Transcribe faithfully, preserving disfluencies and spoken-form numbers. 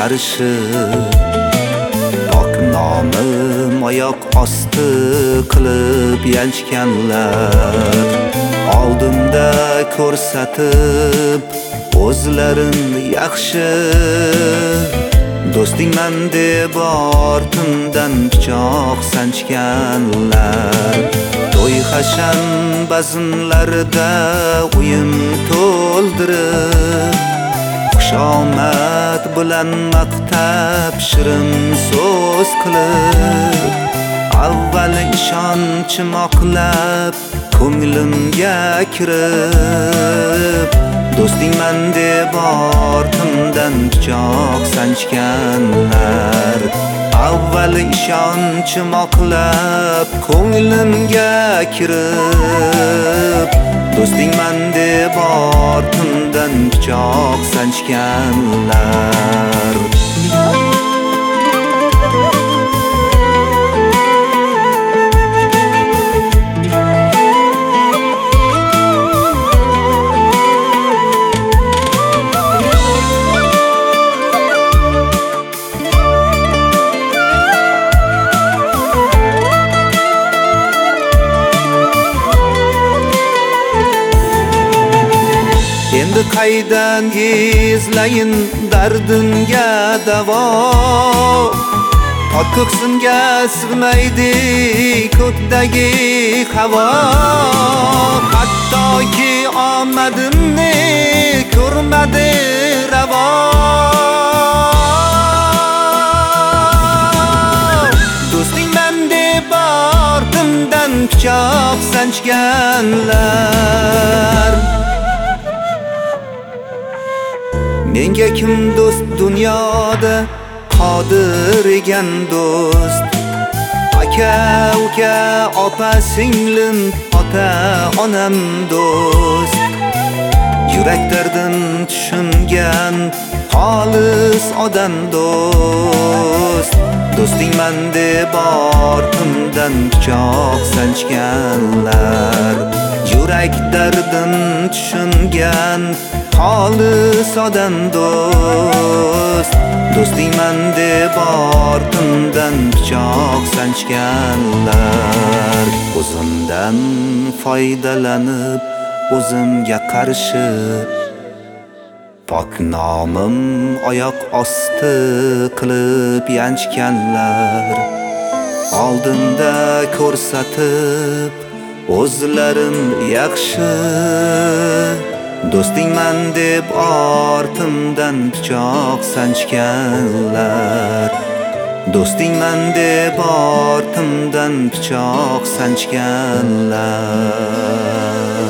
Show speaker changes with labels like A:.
A: qarshi pok nomim oyoq osti qilib yanchganlar oldimda ko'rsatib o'zlarin yaxshi do'stingman deb ortimdan pichoq sanchganlar to'y hashan bazmlarida uyim to'ldirib xushomad bilan maqtab shirin so'z qilib avval ishonchim oqlab ko'nglimga kirib do'stingman deb ortimdan pichoq sanchganlar avval ishonchim oqlab ko'nglimga kirib do'stingman deb ortimdan pichoq sanchganlar endi qaydan izlayin dardimga davo ot ko'ksimga sig'maydi ko'kdagi havo hattoki omadimni ko'rmadi ravo do'stingman deb ortimdan pichoq sanchganlar menga kim do'st dunyoda qodir ekan do'st aka uka opa singlim ota onam do'st yurak dardim tushungan xolis odam do'st do'stingman deb ortimdan pichoq sanchganlar yurak dardim tushungan xolis odam do'st do'stingman deb ortimdan pichoq sanchganlar o'zimdan foydalanib o'zimga qarshi pok nomim oyoq osti qilib yanchganlar oldimda ko'rsatib o'zlarim yaxshi do'stingman deb ortimdan pichoq sanchganlar do'stingman deb ortimdan pichoq sanchganlar